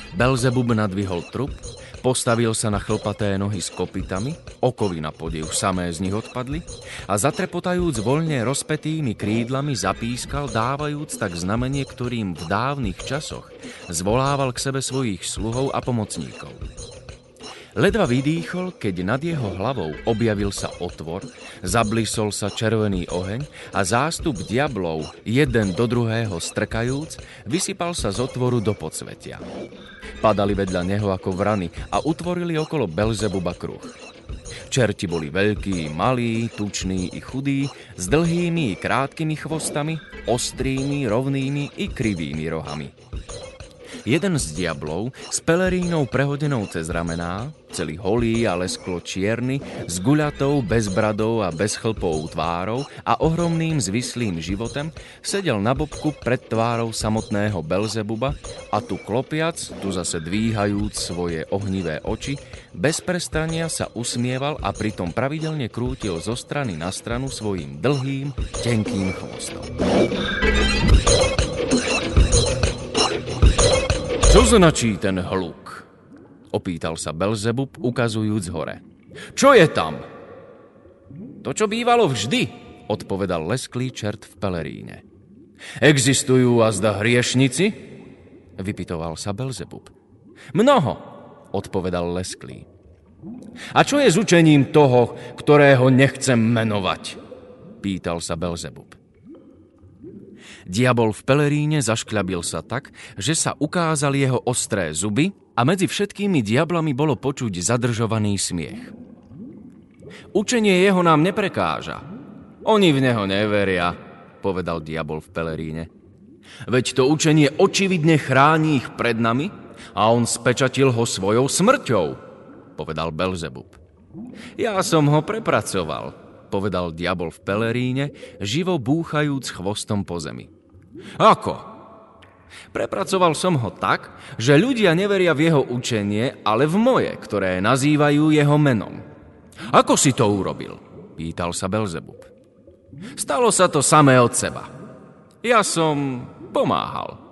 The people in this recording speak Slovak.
Belzebub nadvihol trup, postavil sa na chlpaté nohy s kopytami, okovy na podiv samé z nich odpadli a zatrepotajúc voľne rozpetými krídlami zapískal, dávajúc tak znamenie, ktorým v dávnych časoch zvolával k sebe svojich sluhov a pomocníkov. Ledva vydýchol, keď nad jeho hlavou objavil sa otvor, zablisol sa červený oheň a zástup diablov, jeden do druhého strkajúc, vysypal sa z otvoru do podsvetia. Padali vedľa neho ako vrany a utvorili okolo Belzebuba kruh. Čerti boli veľkí, malí, tuční i chudí, s dlhými i krátkými chvostami, ostrými, rovnými i krivými rohami. Jeden z diablov s pelerínou prehodenou cez ramená, celý holý a lesklo čierny, s guľatou, bezbradou a bezchlpou tvárou a ohromným zvislým životem, sedel na bobku pred tvárou samotného Belzebuba a tu klopiac, tu zase dvíhajúc svoje ohnivé oči, bez prestania sa usmieval a pritom pravidelne krútil zo strany na stranu svojím dlhým, tenkým chvostom. Čo značí ten hluk? Opýtal sa Belzebub, ukazujúc hore. Čo je tam? To, čo bývalo vždy, odpovedal lesklý čert v peleríne. Existujú azda hriešnici? Vypytoval sa Belzebub. Mnoho, odpovedal lesklý. A čo je s učením toho, ktorého nechcem menovať? Pýtal sa Belzebub. Diabol v peleríne zaškľabil sa tak, že sa ukázali jeho ostré zuby a medzi všetkými diablami bolo počuť zadržovaný smiech. Učenie jeho nám neprekáža. Oni v neho neveria, povedal diabol v peleríne. Veď to učenie očividne chráni ich pred nami a on spečatil ho svojou smrťou, povedal Belzebub. Ja som ho prepracoval, povedal diabol v peleríne, živo búchajúc chvostom po zemi. Ako? Prepracoval som ho tak, že ľudia neveria v jeho učenie, ale v moje, ktoré nazývajú jeho menom. Ako si to urobil? Pýtal sa Belzebub. Stalo sa to samé od seba. Ja som pomáhal.